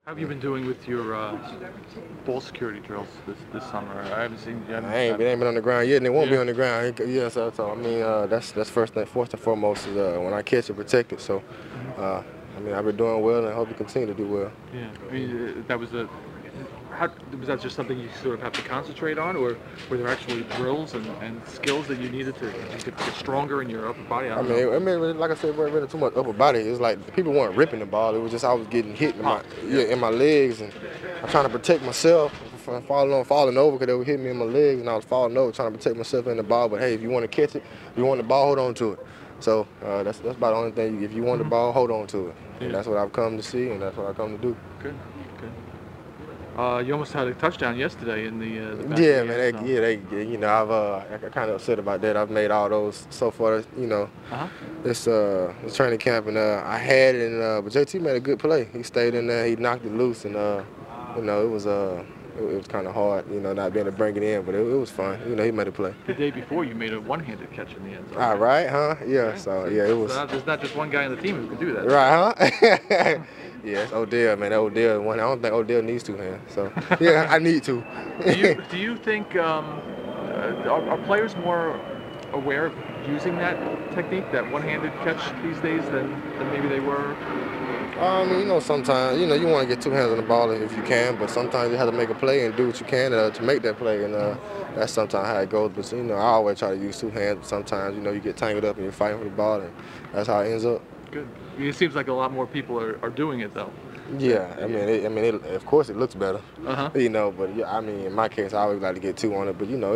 How have you been doing with your ball security drills this summer? I haven't seen you. I ain't been on the ground yet, and it won't be on the ground. Yeah, so I mean, that's first and foremost is when I catch it, protect it. So, I mean, I've been doing well, and I hope to continue to do well. Yeah, I mean, that was was that just something you sort of have to concentrate on, or were there actually drills and skills that you needed to get stronger in your upper body? I mean, like I said, it wasn't really too much upper body. It's like people weren't ripping the ball. It was just I was getting hit in my legs, and I'm trying to protect myself from falling over because they were hitting me in my legs, and I was falling over trying to protect myself in the ball. But hey, if you want to catch it, if you want the ball, hold on to it. So that's about the only thing. If you want the ball, hold on to it. And that's what I've come to see, and that's what I've come to do. Good. You almost had a touchdown yesterday in the yeah, man. You know, I'm kind of upset about that. I've made all those so far. You know, this training camp, and I had it, but JT made a good play. He stayed in there. He knocked it loose, and you know, it was kind of hard, you know, not being able to bring it in, but it was fun. You know, he made a play. The day before, you made a one-handed catch in the end zone. All right, huh? Yeah. So yeah, it was. So there's not just one guy on the team who can do that. Right, huh? Yeah, it's Odell, man. Odell one. I don't think Odell needs two hands. So yeah, I need to. Do you think are players more aware of using that technique, that one-handed catch these days than maybe they were? You know, sometimes, you know, you want to get two hands on the ball if you can, but sometimes you have to make a play and do what you can to make that play, and that's sometimes how it goes. But, you know, I always try to use two hands, but sometimes, you know, you get tangled up and you're fighting for the ball, and that's how it ends up. Good. It seems like a lot more people are doing it, though. Yeah, I mean, of course it looks better, you know, but yeah, I mean, in my case, I always like to get two on it, but, you know,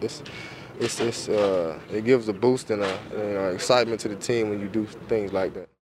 it gives a boost and excitement to the team when you do things like that.